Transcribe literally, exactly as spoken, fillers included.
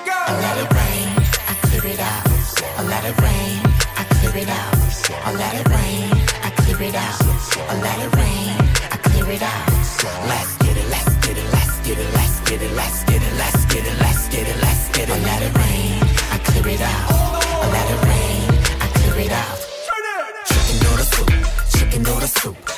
I let it rain, I clear it out. I let it rain, I clear it out. I let it rain, I clear it out. I let it rain, I clear it out. Let's get it, let's get it, let's get it, let's get it, let's get it, let's get it, let's get it, let's get it. I let it rain, I clear it out. I let it rain, I clear it out. Chicken noodle soup, chicken noodle soup.